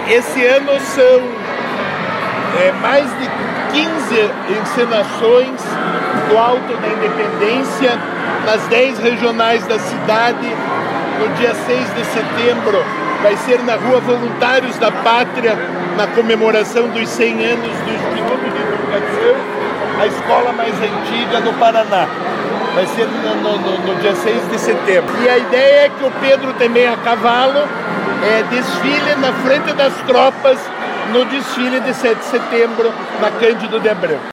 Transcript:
Esse ano são mais de 15 encenações do Alto da Independência, nas 10 regionais da cidade. No dia 6 de setembro vai ser na Rua Voluntários da Pátria, na comemoração dos 100 anos do Instituto de Educação, a escola mais antiga no Paraná. Vai ser no dia 6 de setembro. E a ideia é que o Pedro, também a cavalo, desfile na frente das tropas no desfile de 7 de setembro na Cândido de Abreu.